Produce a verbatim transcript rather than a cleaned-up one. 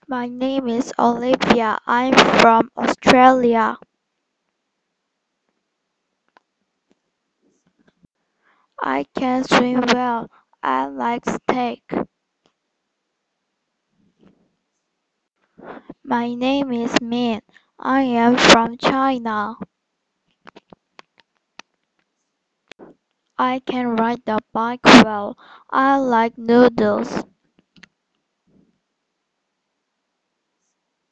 My name is Olivia. I'm from Australia. I can swim well. I like steak. My name is Min. I am from China. I can ride the bike well. I like noodles.